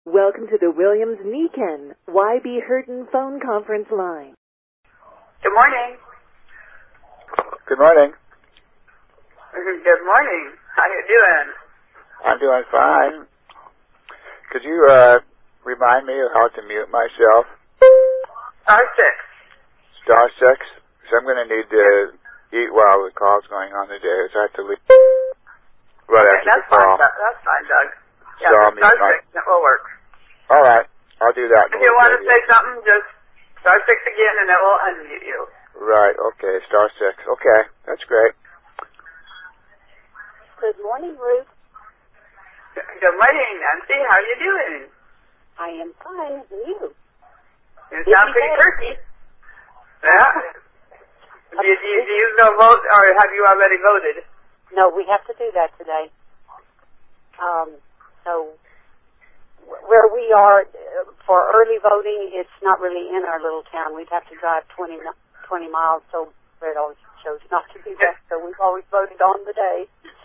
Welcome to the Williams-Niken YB Hurton phone conference line. Good morning. Good morning. Good morning. How you doing? I'm doing fine. Could you remind me of how to mute myself? Star 6. Star 6? So I'm going to need to eat while the call's going on today. So I have to leave right Okay, after that's the call. fine. That's fine, Doug. So Yeah, I'll mute Star 6. That will work. All right. I'll do that. If you want to say something, just Star 6 again, and it will unmute you. Right. Okay. Star 6. Okay. That's great. Good morning, Ruth. Good morning, Nancy. How are you doing? I am fine. And you? You sound pretty perky. Yeah. Do you go vote, or have you already voted? No, we have to do that today. So where we are for early voting, it's not really in our little town. We'd have to drive 20 miles, so Fred always chose not to do that. So we've always voted on the day.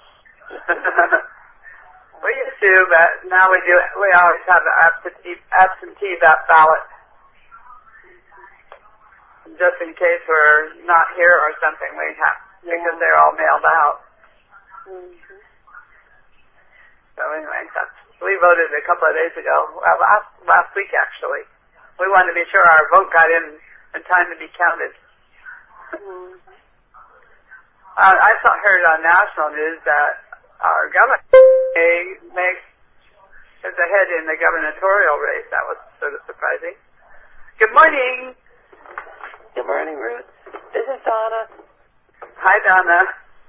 We used to, but now we do. We always have an absentee ballot, just in case we're not here or something. We have because they're all mailed out. Mm-hmm. So anyway, we voted a couple of days ago. Well, last week actually. We wanted to be sure our vote got in time to be counted. Mm-hmm. I heard on national news that our governor is ahead in the gubernatorial race. That was sort of surprising. Good morning. Good morning, Ruth. This is Donna. Hi, Donna.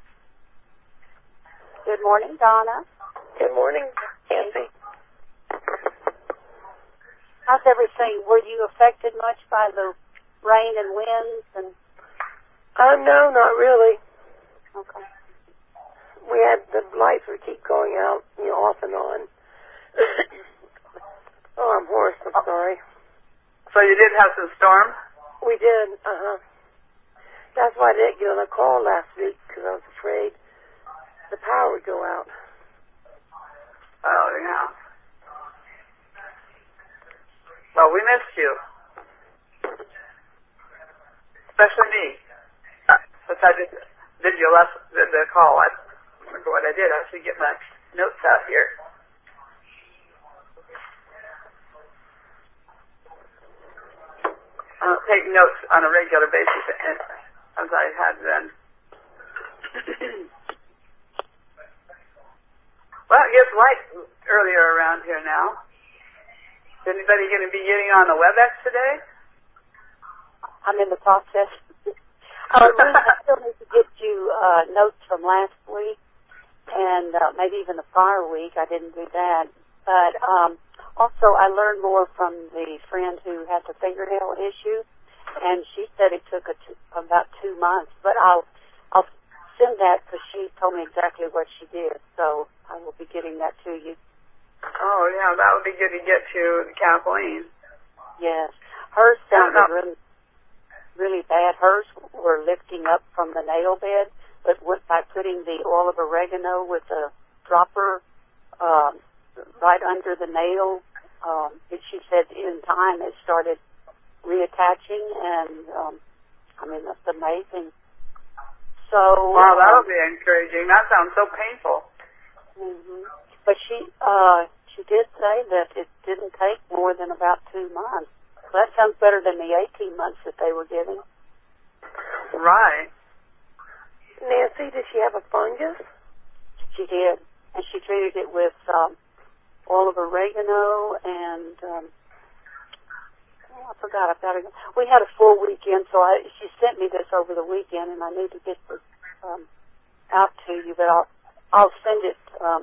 Good morning, Donna. Good morning, Nancy. How's everything? Were you affected much by the rain and winds? And No, not really. okay. We had the lights would keep going out, off and on. Oh, I'm hoarse. I'm sorry. So you did have some storm? We did. That's why I didn't get on a call last week because I was afraid the power would go out. Oh, yeah. Well, we missed you. Especially me. Since I did the call. I remember what I did. I should get my notes out here. I don't take notes on a regular basis as I had then. Well, it gets light earlier around here now. Is anybody going to be getting on the WebEx today? I'm in the process. Ruth, I still need to get you notes from last week and maybe even the prior week. I didn't do that. But also I learned more from the friend who had the fingernail issue, and she said it took about 2 months. But I'll send that because she told me exactly what she did. So I will be getting that to you. Oh, yeah, that would be good to get to Kathleen. Yes. Hers sounded really bad. Hers were lifting up from the nail bed, but by putting the oil of oregano with a dropper right under the nail, she said in time it started reattaching, and that's amazing. So wow, that'll be encouraging. That sounds so painful. Mm-hmm. But she did say that it didn't take more than about 2 months. Well, that sounds better than the 18 months that they were giving. Right. Nancy, did she have a fungus? She did, and she treated it with oil of oregano and I forgot about it. We had a full weekend, so she sent me this over the weekend, and I need to get this out to you. But I'll send it,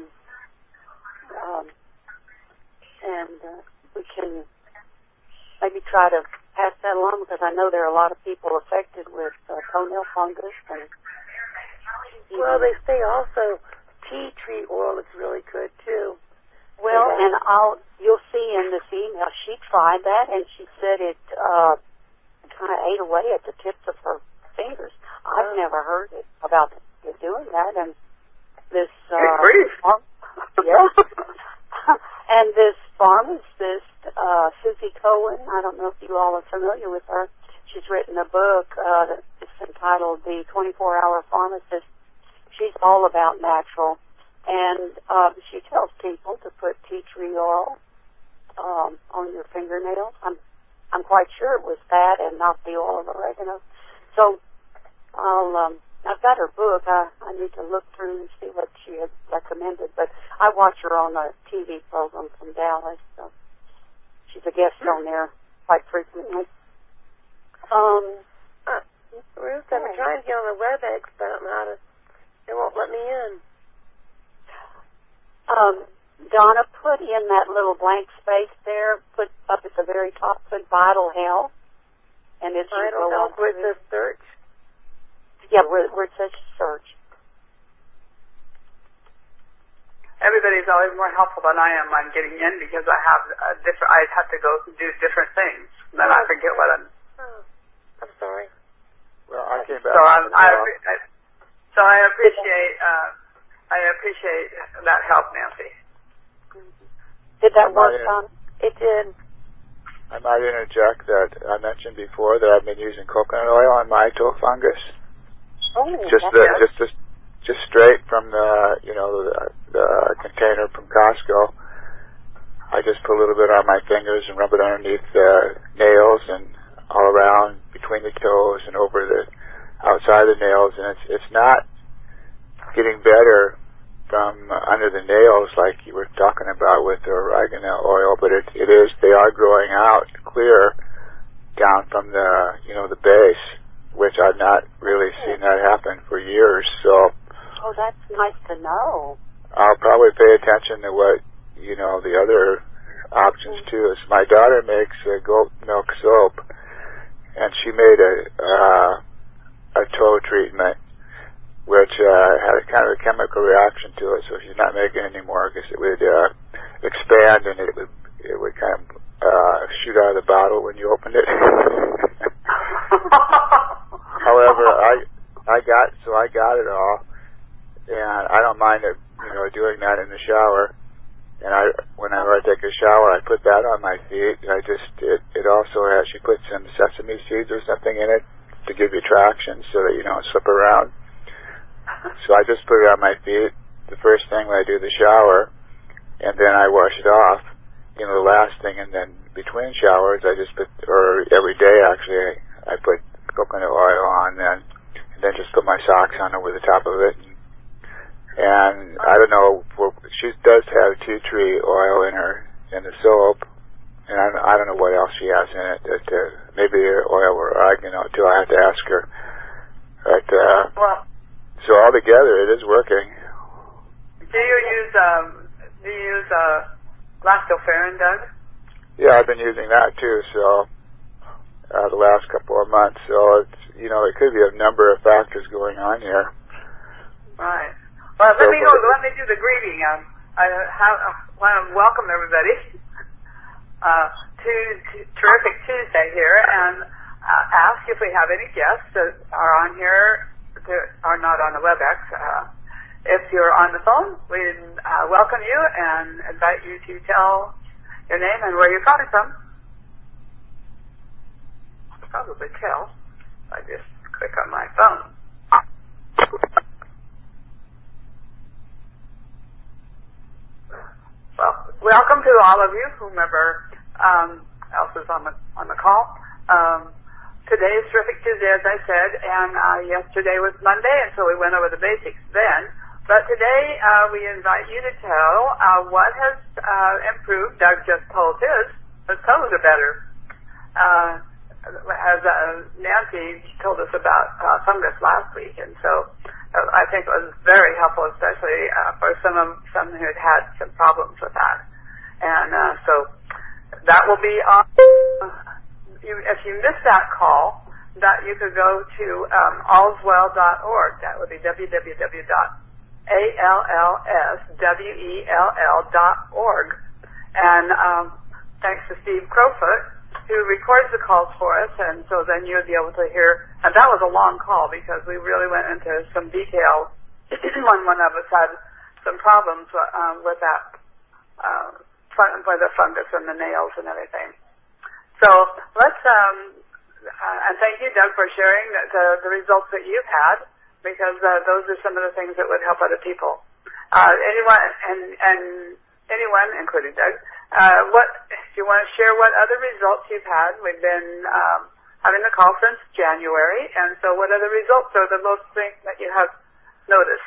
and we can maybe try to pass that along because I know there are a lot of people affected with toenail fungus. And well, they say also tea tree oil is really good too. Well, and you'll see in this email, she tried that, and she said it kind of ate away at the tips of her fingers. I've never heard about it doing that, and this, good grief. yeah. And this pharmacist, Susie Cohen, I don't know if you all are familiar with her. She's written a book that's entitled The 24-Hour Pharmacist. She's all about natural. And she tells people to put tea tree oil on your fingernails. I'm quite sure it was that and not the oil of oregano. So I've got her book. I need to look through and see what she had recommended. But I watch her on a TV program from Dallas. So she's a guest on there quite frequently. Ruth, I've been trying to get on the WebEx, but I don't know how to. They won't let me in. Donna, put in that little blank space there. Put up at the very top. Put Vital Health, and it's Vital Health with the search. Yeah, where it says search. Everybody's always more helpful than I am on getting in because I have I have to go do different things. And then I forget what I'm. Oh, I'm sorry. Well, I came back. So I appreciate that help, Nancy. Did that work, Don? It did. I might interject that I mentioned before that I've been using coconut oil on my toe fungus. Oh, just straight from the container from Costco. I just put a little bit on my fingers and rub it underneath the nails and all around between the toes and over the outside the nails, and it's not getting better from under the nails like you were talking about with the oregano oil, but it is, they are growing out clear down from the the base, which I've not really seen that happen for years. So that's nice to know. I'll probably pay attention to what the other options too. Is my daughter makes goat milk soap, and she made a toe treatment which had a kind of a chemical reaction to it, so she's not making it anymore because it would expand and it would kind of shoot out of the bottle when you opened it. However, I got it all, and I don't mind it, doing that in the shower. And whenever I take a shower, I put that on my feet. And it also has, she put some sesame seeds or something in it to give you traction so that you don't slip around. So I just put it on my feet the first thing when I do the shower, and then I wash it off. The last thing, and then between showers, I just put, or every day actually, I put coconut oil on, and then just put my socks on over the top of it. And I don't know, she does have tea tree oil in the soap, and I don't know what else she has in it. Maybe oil or oregano too. I have to ask her. But so altogether, it is working. Do you use lactoferrin, Doug? Yeah, I've been using that too. So the last couple of months. So it's it could be a number of factors going on here. Right. Well, let me do the greeting. I want to welcome everybody to Terrific Tuesday here, and ask if we have any guests that are on here that are not on the WebEx. If you're on the phone, we welcome you and invite you to tell your name and where you're calling from. I'll probably tell if I just click on my phone. Well, welcome to all of you, whomever else is on the call. Today is Terrific Tuesday, as I said, and yesterday was Monday, and so we went over the basics then. But today we invite you to tell what has improved. Doug just told his toes are better. As Nancy told us about fungus last week, and so I think it was very helpful, especially for some who had some problems with that. And so that will be on. If you missed that call, that you could go to allswell.org. That would be www.allswell.org. And thanks to Steve Crowfoot, who records the calls for us, and so then you'll be able to hear. And that was a long call because we really went into some detail when one of us had some problems with that by the fungus and the nails and everything. So let's, and thank you, Doug, for sharing the results that you've had, because those are some of the things that would help other people. Anyone, including Doug, what do you want to share? What other results you've had? We've been having the call since January, and so what other results are the most things that you have noticed?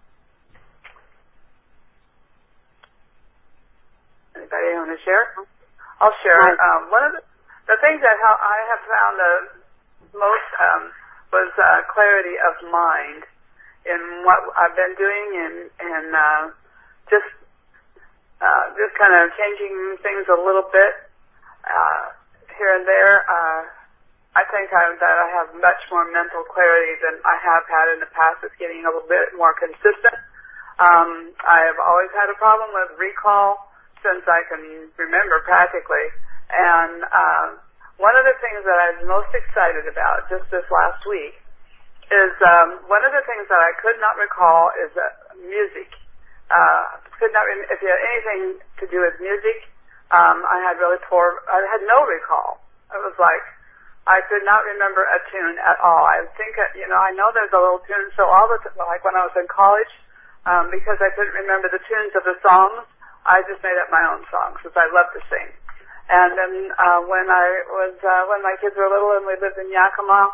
Anybody want to share? I'll share. One of the things that I have found most was clarity of mind in what I've been doing, and just kind of changing things a little bit here and there. I think that I have much more mental clarity than I have had in the past. It's getting a little bit more consistent. I have always had a problem with recall since I can remember practically. And one of the things that I was most excited about just this last week is one of the things that I could not recall is music. If you had anything to do with music, I had no recall. It was like I could not remember a tune at all. I think, I know there's a little tune, so like when I was in college, because I couldn't remember the tunes of the songs, I just made up my own songs because I love to sing. And then when my kids were little and we lived in Yakima,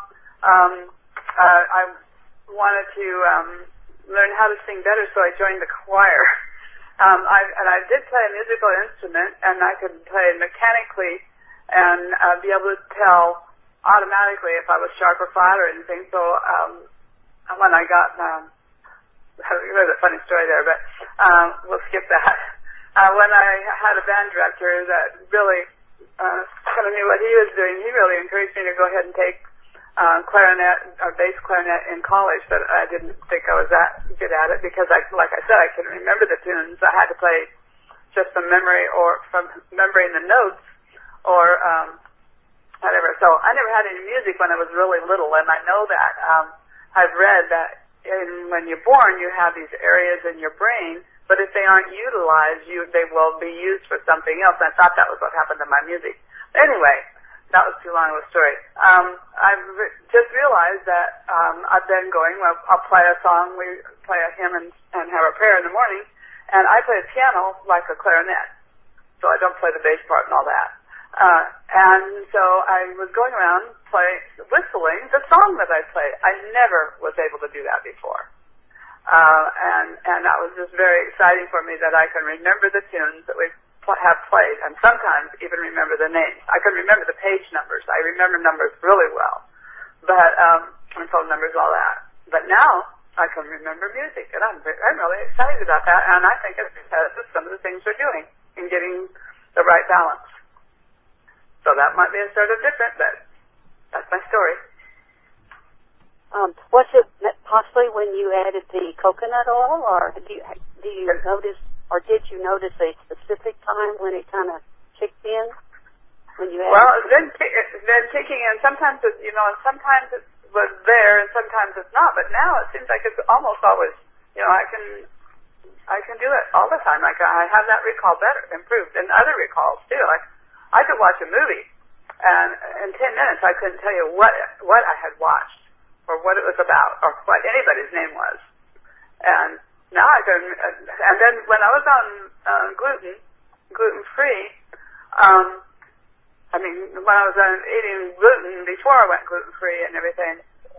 I wanted to learn how to sing better, so I joined the choir. I did play a musical instrument, and I could play mechanically and be able to tell automatically if I was sharp or flat or anything. So when I got, there's a funny story there, but we'll skip that. When I had a band director that really kind of knew what he was doing, he really encouraged me to go ahead and take clarinet or bass clarinet in college, but I didn't think I was that good at it because, like I said, I couldn't remember the tunes. I had to play just from memory or from remembering the notes or whatever. So I never had any music when I was really little, and I know that. I've read that when you're born, you have these areas in your brain, but if they aren't utilized, they will be used for something else. And I thought that was what happened to my music. Anyway, that was too long of a story. I've just realized that I've been going. I'll play a song, we play a hymn and have a prayer in the morning, and I play the piano like a clarinet, so I don't play the bass part and all that. And so I was going around whistling the song that I played. I never was able to do that before. And that was just very exciting for me that I can remember the tunes that we have played, and sometimes even remember the names. I can remember the page numbers. I remember numbers really well, but and phone numbers, all that. But now I can remember music, and I'm really excited about that. And I think it's because of some of the things we're doing in getting the right balance. So that might be a sort of different, but that's my story. Was it possibly when you added the coconut oil, or do you notice, or did you notice a specific time when it kind of kicked in? When you added? Well, then kicking in. Sometimes sometimes it was there, and sometimes it's not. But now it seems like it's almost always. I can do it all the time. Like I have that recall improved, and other recalls too. Like I could watch a movie, and in 10 minutes I couldn't tell you what I had watched, or what it was about, or what anybody's name was. And now I can, and then when I was on gluten-free, when I was eating gluten before I went gluten-free and everything,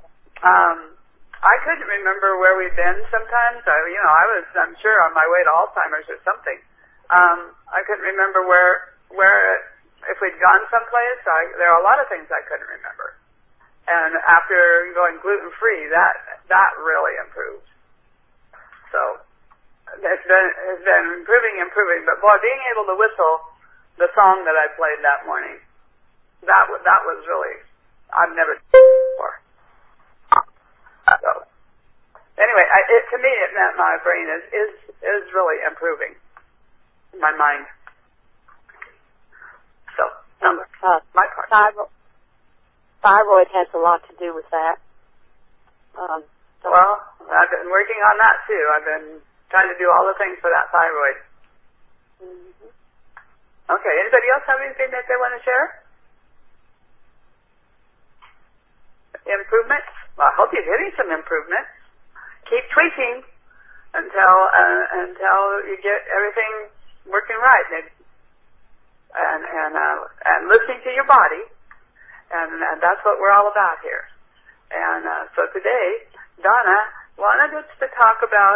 I couldn't remember where we'd been sometimes. I'm sure on my way to Alzheimer's or something. I couldn't remember if we'd gone someplace. There are a lot of things I couldn't remember. And after going gluten-free, that really improved. So it's been improving. But boy, being able to whistle the song that I played that morning, that was really, I've never done it before. So anyway, to me it meant my brain is really improving, my mind. So my part. Thyroid has a lot to do with that. Well, I've been working on that too. I've been trying to do all the things for that thyroid. Mm-hmm. Okay. Anybody else have anything that they want to share? Improvements? Well, I hope you're getting some improvements. Keep tweaking until you get everything working right, and listening to your body, and that's what we're all about here. And so today, Donna wanted us to talk about.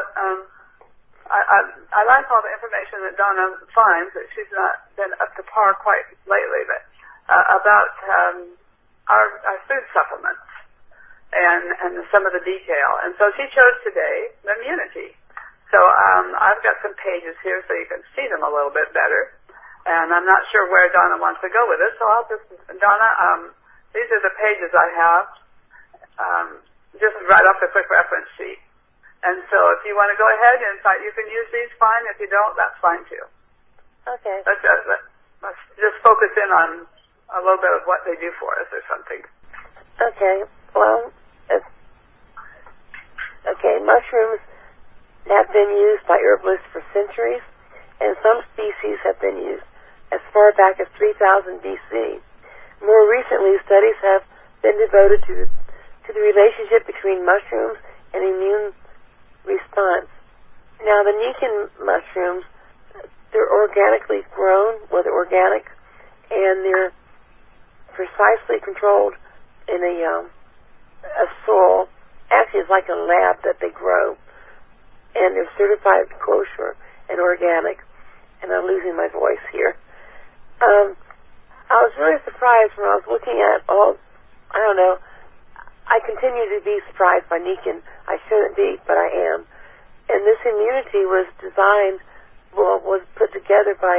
I like all the information that Donna finds, but she's not been up to par quite lately, but about our food supplements and some of the detail. And so she chose today immunity. So I've got some pages here so you can see them a little bit better. And I'm not sure where Donna wants to go with it, so I'll just, Donna, these are the pages I have, just right off the quick reference sheet. And so if you want to go ahead and you can use these, fine. If you don't, that's fine too. Okay. Let's just focus in on a little bit of what they do for us or something. Okay. Well, mushrooms have been used by herbalists for centuries, and some species have been used as far back as 3000 BC. More recently, studies have been devoted to the relationship between mushrooms and immune response. Now, the Nikken mushrooms, they're organically grown, well, they're organic, and they're precisely controlled in a soil. Actually, it's like a lab that they grow, and they're certified kosher and organic. And I'm losing my voice here. I was really surprised when I was looking at I continue to be surprised by Nikken. I shouldn't be, but I am. And this immunity was put together by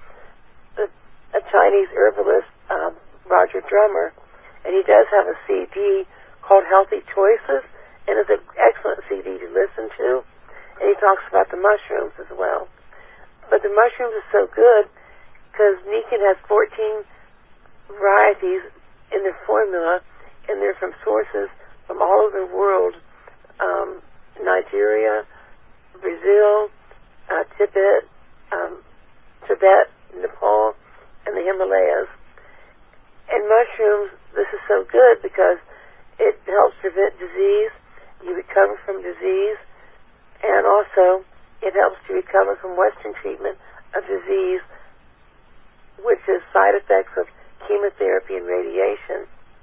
a Chinese herbalist, Roger Drummer, and he does have a CD called Healthy Choices, and it's an excellent CD to listen to. And he talks about the mushrooms as well. But the mushrooms are so good because Nikken has 14 varieties in their formula, and they're from sources from all over the world, Nigeria, Brazil, Tibet, Nepal, and the Himalayas. And mushrooms, this is so good because it helps prevent disease, you recover from disease, and also it helps to recover from Western treatment of disease, which is side effects of chemotherapy and radiation.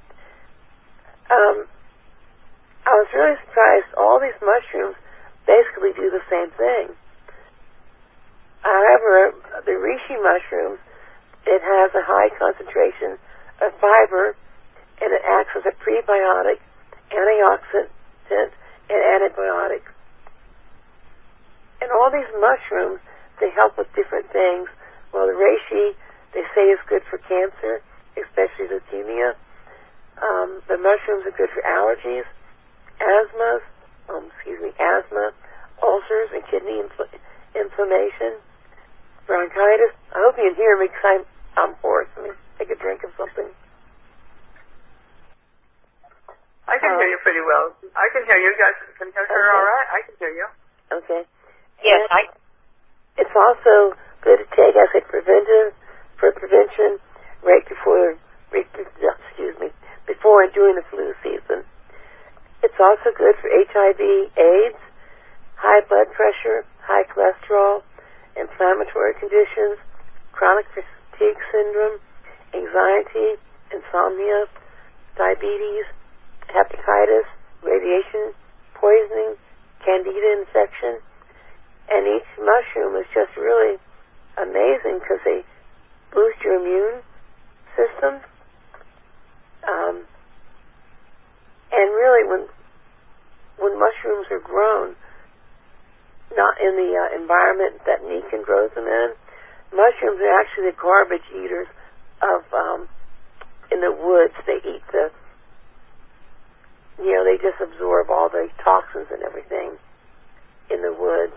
I was really surprised. All these mushrooms basically do the same thing. However, the reishi mushrooms, it has a high concentration of fiber, and it acts as a prebiotic, antioxidant, and antibiotic. And all these mushrooms, they help with different things. Well, the reishi, they say is good for cancer, especially leukemia. The mushrooms are good for allergies, asthma, ulcers, and kidney inflammation, bronchitis. I hope you can hear me because I'm hoarse. Let me take a drink of something. I can hear you pretty well. I can hear you. You guys can hear her all right? I can hear you. Okay. Yes, It's also good to take as a prevention right before and during the flu season. It's also good for HIV, AIDS, high blood pressure, high cholesterol, inflammatory conditions, chronic fatigue syndrome, anxiety, insomnia, diabetes, hepatitis, radiation poisoning, candida infection. And each mushroom is just really amazing because they boost your immune system. And really, when mushrooms are grown, not in the environment that Nikken grows them in, mushrooms are actually the garbage eaters of in the woods. They eat they just absorb all the toxins and everything in the woods.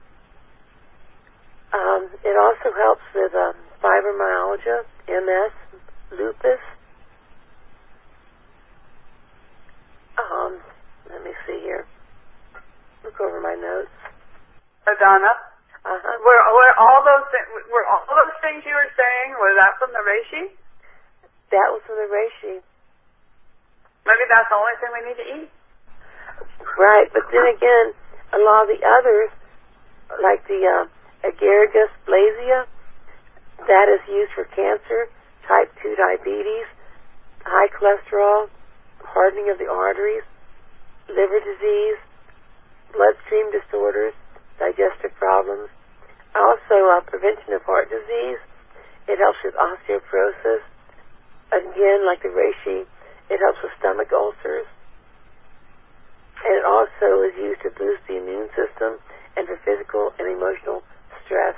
It also helps with fibromyalgia, MS, lupus. Let me see here. Look over my notes. Donna, Were all those things you were saying, was that from the reishi? That was from the reishi. Maybe that's the only thing we need to eat. Right, but then again, a lot of the others, like the Agaricus blazea, that is used for cancer, type 2 diabetes, high cholesterol, hardening of the arteries, liver disease, bloodstream disorders, digestive problems. Also, prevention of heart disease. It helps with osteoporosis. Again, like the reishi, it helps with stomach ulcers. And it also is used to boost the immune system and for physical and emotional stress.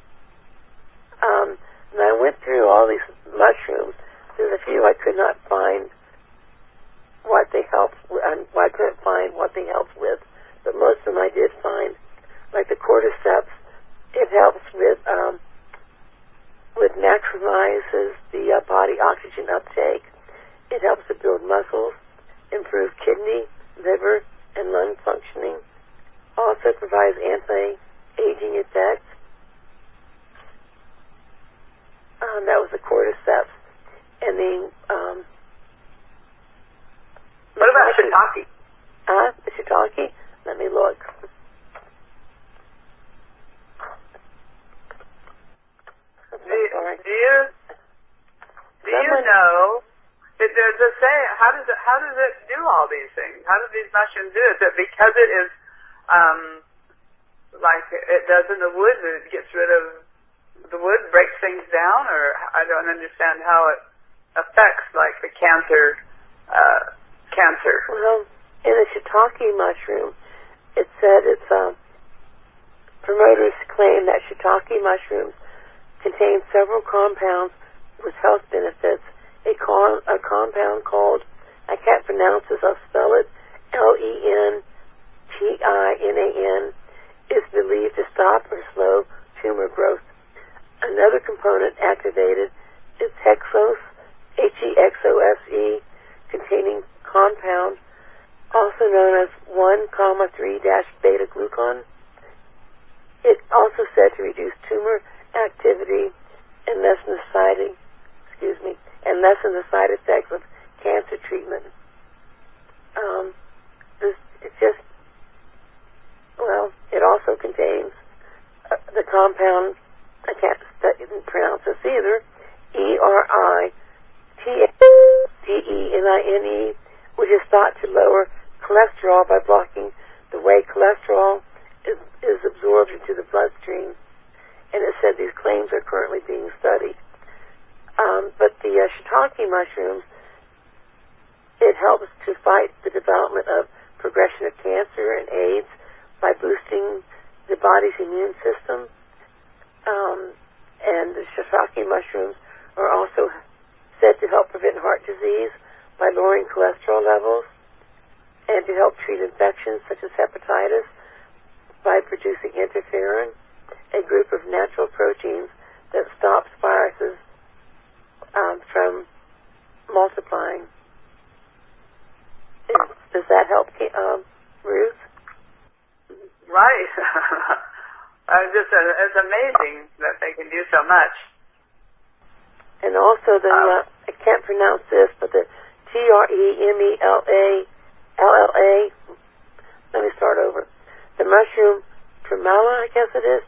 And I went through all these mushrooms. There's a few I could not find what they help with, I couldn't find what they help with, but most of them I did find. Like the cordyceps, it helps with maximizes the body oxygen uptake. It helps to build muscles, improve kidney, liver, and lung functioning. Also provides anti-aging effects. That was the cordyceps. And the what about shiitake? The shiitake? Let me look. Do you know? There's a saying. How does it do all these things? How do these mushrooms do it? Is it because it is like it does in the wood? It gets rid of the wood, breaks things down, or I don't understand how it affects like the cancer. Well, in the shiitake mushroom, it said it's promoters claim that shiitake mushrooms contain several compounds with health benefits. A compound called, I can't pronounce this, I'll spell it, LENTINAN, is believed to stop or slow tumor growth. Another component activated is hexose, HEXOSE, containing compound, also known as 1,3-beta-glucan. It also said to reduce tumor activity and lessen the side effects of cancer treatment. It also contains the compound, I can't pronounce this either, ERITHDENINE, which is thought to lower cholesterol by blocking the way cholesterol is absorbed into the bloodstream. And it said these claims are currently being studied. But the shiitake mushrooms, it helps to fight the development of progression of cancer and AIDS by boosting the body's immune system. And the shiitake mushrooms are also said to help prevent heart disease by lowering cholesterol levels and to help treat infections such as hepatitis by producing interferon, a group of natural proteins that stops viruses from multiplying. Does that help, Ruth? Right. It's amazing that they can do so much. And also I can't pronounce this, but the TREMELA, let me start over. The mushroom tremella, I guess it is,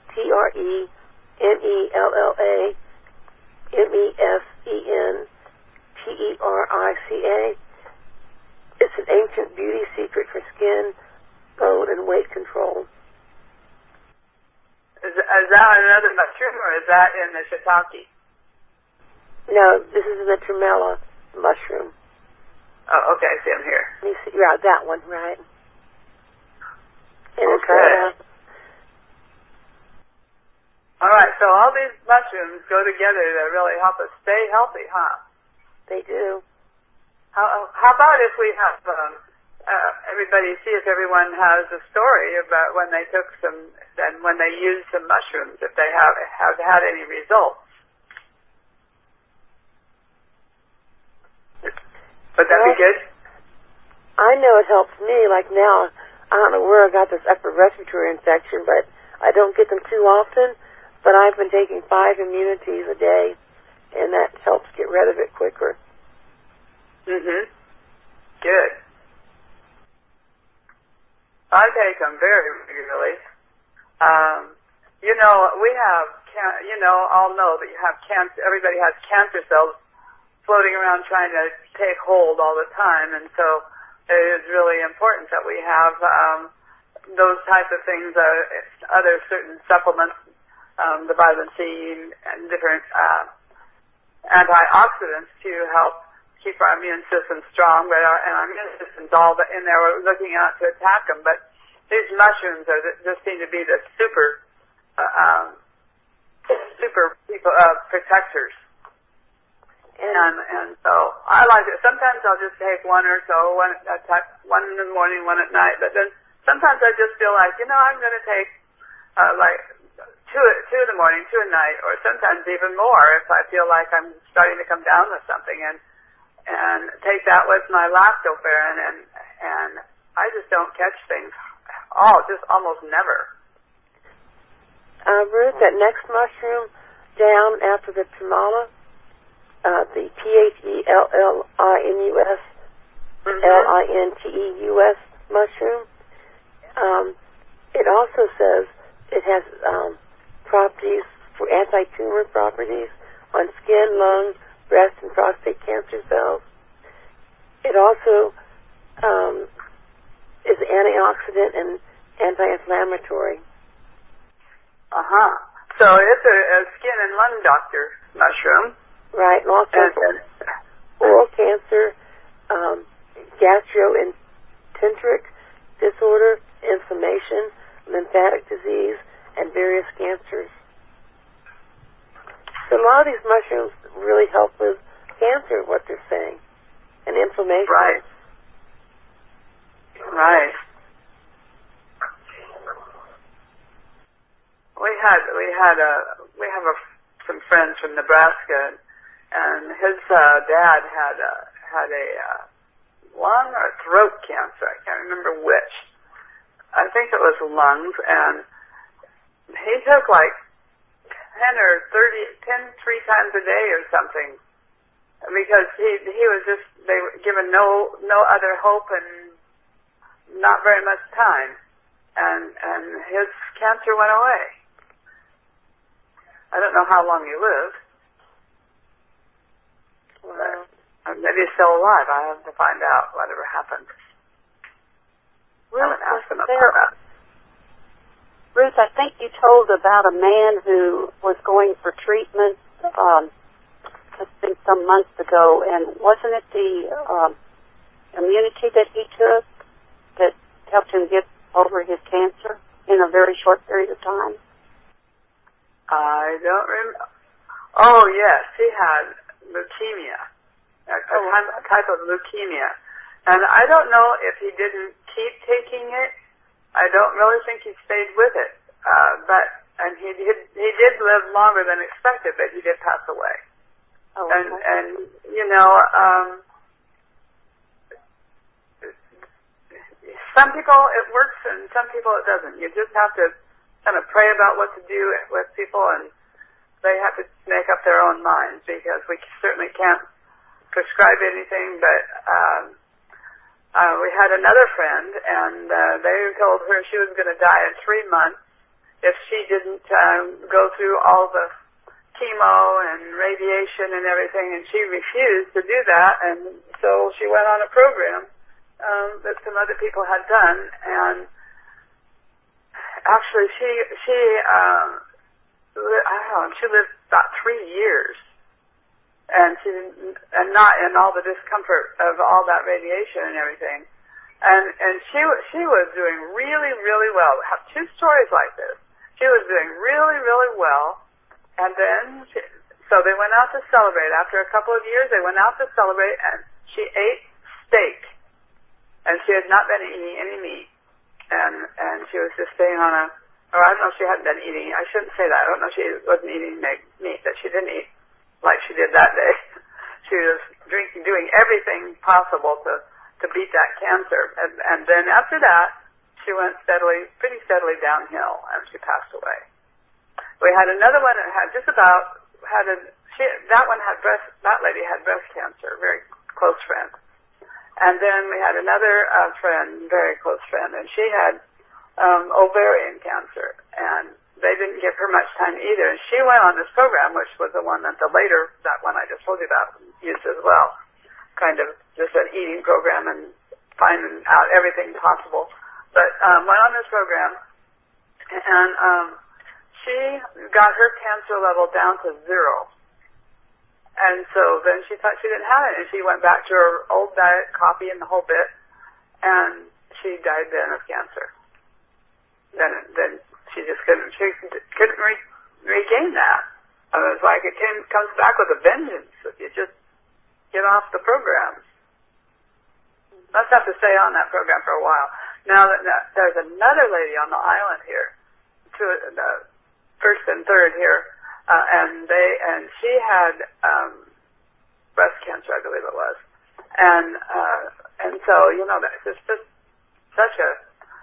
TREMELLAMESENTERICA. It's an ancient beauty secret for skin, bone, and weight control. Is that another mushroom, or is that in the shiitake? No, this is the tremella mushroom. Oh, okay, I see them here. You see, yeah, that one, right? And okay. All right, so all these mushrooms go together to really help us stay healthy, huh? They do. How about if we have everybody see if everyone has a story about when they took some and when they used some mushrooms, if they have had any results? Would that be good? I know it helps me. Like now, I don't know where I got this upper respiratory infection, but I don't get them too often, but I've been taking 5 immunities a day, and that helps get rid of it quicker. Good. I take them very regularly. We have, all know that you have cancer. Everybody has cancer cells floating around trying to take hold all the time, and so it is really important that we have those types of things, other certain supplements, the vitamin C and different antioxidants to help keep our immune system strong. But our immune system's all in there. We're looking out to attack them. But these mushrooms just seem to be the super protectors. And so I like it. Sometimes I'll just take one or so, one in the morning, one at night. But then sometimes I just feel like, I'm going to take two in the morning, 2 at night, or sometimes even more if I feel like I'm starting to come down with something, and take that with my lactoferrin, and I just don't catch things just almost never. Ruth, that next mushroom down after the Tamala, the PHELLINUS, LINTEUS mushroom, it also says it has properties for anti-tumor properties on skin, lung, breast, and prostate cancer cells. It also is antioxidant and anti-inflammatory. So it's a skin and lung doctor mushroom. Right, and also oral cancer, gastroenteric disorder, inflammation, lymphatic disease, and various cancers. So a lot of these mushrooms really help with cancer, what they're saying, and inflammation. Right. We have some friends from Nebraska, and his dad had a lung or throat cancer. I can't remember which. I think it was lungs, and he took like 10 3 times a day or something, because he was just, they were given no other hope and not very much time, and his cancer went away. I don't know how long he lived. Wow. Maybe he's still alive. I have to find out whatever happened. Ruth, Ruth, I think you told about a man who was going for treatment, I think some months ago, and wasn't it the immunity that he took that helped him get over his cancer in a very short period of time? I don't remember. Oh, yes, he had leukemia, a type of leukemia. And I don't know if he didn't keep taking it. I don't really think he stayed with it. And he did live longer than expected, but he did pass away. Oh, okay. And some people it works and some people it doesn't. You just have to kind of pray about what to do with people, and they have to make up their own minds, because we certainly can't prescribe anything. But we had another friend, and they told her she was going to die in 3 months if she didn't go through all the chemo and radiation and everything, and she refused to do that, and so she went on a program that some other people had done, and actually she lived about 3 years, and not in all the discomfort of all that radiation and everything, and she was doing really, really well. I have 2 stories like this. She was doing really, really well, and then so they went out to celebrate. After a couple of years, they went out to celebrate, and she ate steak, and she had not been eating any meat, and she was just staying on or I don't know if she hadn't been eating. I shouldn't say that. I don't know if she wasn't eating meat, that she didn't eat like she did that day. She was doing everything possible to beat that cancer, and then after that, she went pretty steadily downhill, and she passed away. We had another one that had that lady had breast cancer, a very close friend. And then we had another friend, very close friend, and she had ovarian cancer, and they didn't give her much time either. And she went on this program, which was the one that that one I just told you about, used as well. Kind of just an eating program and finding out everything possible. But went on this program, and she got her cancer level down to 0. And so then she thought she didn't have it, and she went back to her old diet, coffee and the whole bit, and she died then of cancer. Then she just couldn't regain that. And it was like it comes back with a vengeance if you just get off the programs. Must have to stay on that program for a while. Now there's another lady on the island here, the first and third here, and she had breast cancer, I believe it was, and so that's just such a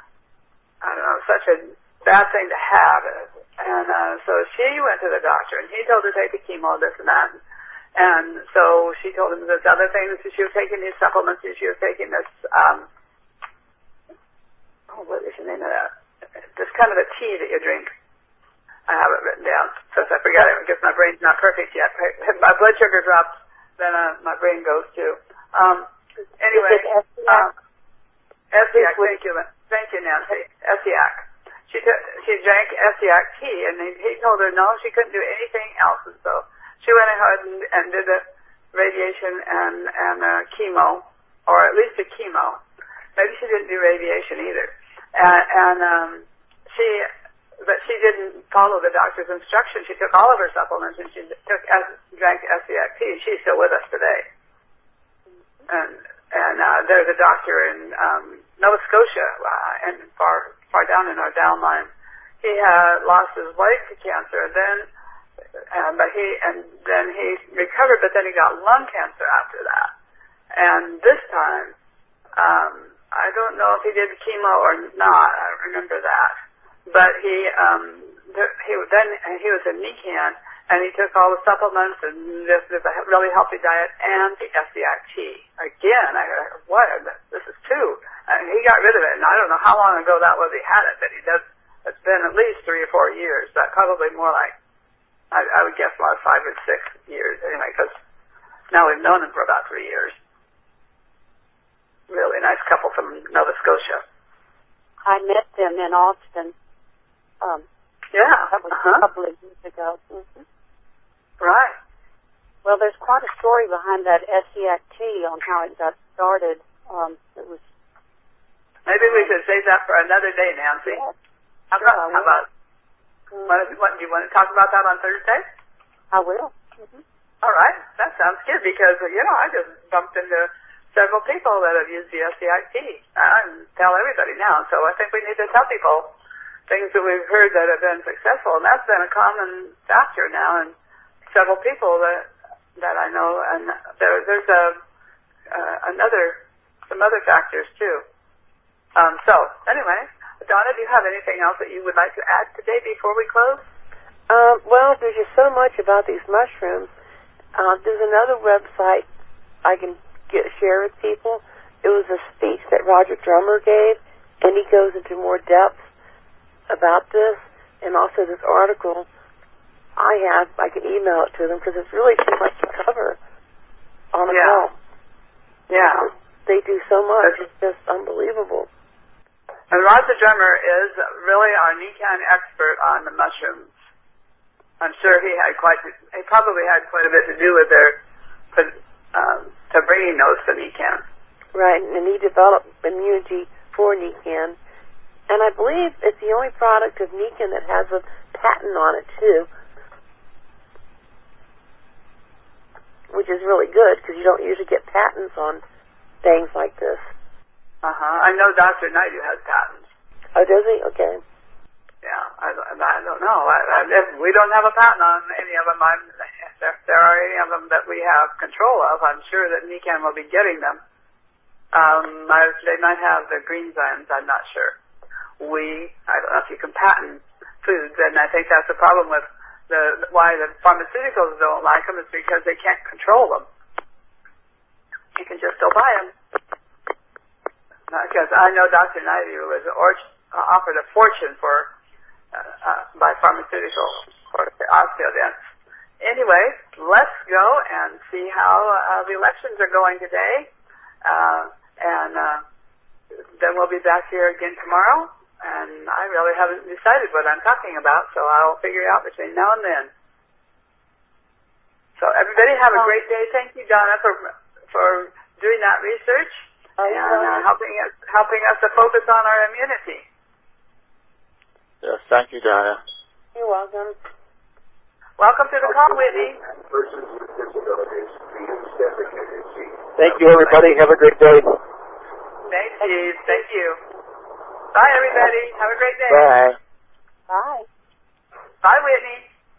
bad thing to have, and so she went to the doctor, and he told her to take the chemo, this and that, and so she told him this other thing, that she was taking these supplements, and she was taking this what is the name of that? This kind of a tea that you drink. I have it written down since I forgot it. I guess my brain's not perfect yet. If my blood sugar drops, then my brain goes too. Anyway, Essiac. Thank you, Nancy. Essiac. She drank Essiac tea, and he told her no, she couldn't do anything else, and so she went ahead and did the radiation and chemo, or at least a chemo. Maybe she didn't do radiation either. But she didn't follow the doctor's instructions. She took all of her supplements, and she drank Essiac tea. She's still with us today. And there's a doctor in Nova Scotia, and far down in our downline. He had lost his wife to cancer, but he recovered, but then he got lung cancer after that. And this time, I don't know if he did chemo or not. I don't remember that. But he was in NICAN, and he took all the supplements and just a really healthy diet and the Essiac tea. Again, I go, what? This is two. And he got rid of it, and I don't know how long ago that was he had it, but it's been at least 3 or 4 years. But probably more like, I would guess about 5 or 6 years anyway, because now we've known him for about 3 years. Really nice couple from Nova Scotia. I met them in Austin. Yeah. That was a couple of years ago. Mm-hmm. Right. Well, there's quite a story behind that Essiac tea on how it got started. It was. Maybe we should save that for another day, Nancy. Yeah. How about? What do you want to talk about that on Thursday? I will. Mm-hmm. All right, that sounds good because I just bumped into several people that have used the Essiac tea. I tell everybody now, so I think we need to tell people things that we've heard that have been successful, and that's been a common factor now in several people that I know, and there's some other factors too. So anyway, Donna, do you have anything else that you would like to add today before we close? Well, there's just so much about these mushrooms. There's another website I can share with people. It was a speech that Roger Drummer gave, and he goes into more depth about this, and also this article I can email it to them because it's really too much to cover on the call. Yeah. They do so much. It's just unbelievable. And Roger Drummer is really our NICAN expert on the mushrooms. I'm sure he probably had quite a bit to do with to bringing those to NICAN. Right, and he developed immunity for NICAN. And I believe it's the only product of NICAN that has a patent on it, too. Which is really good, because you don't usually get patents on things like this. I know Dr. Naidu has patents. Oh, does he? Okay. Yeah, I don't know. We don't have a patent on any of them. If there are any of them that we have control of, I'm sure that NICAN will be getting them. They might have the green zones, I'm not sure. I don't know if you can patent foods, and I think that's the problem with why the pharmaceuticals don't like them, is because they can't control them. You can just go buy them. Because I know Dr. Naidu was offered a fortune by pharmaceutical for the osteodents. Anyway, let's go and see how the elections are going today. Then we'll be back here again tomorrow. And I really haven't decided what I'm talking about, so I'll figure it out between now and then. So everybody have a great day. Thank you, Donna, for doing that research and helping us to focus on our immunity. Yes, thank you, Donna. You're welcome. Welcome to the call, Whitney. Thank you, everybody. Have a great day. Thanks, Steve. Thank you. Bye, everybody. Have a great day. Bye. Bye. Bye, Whitney.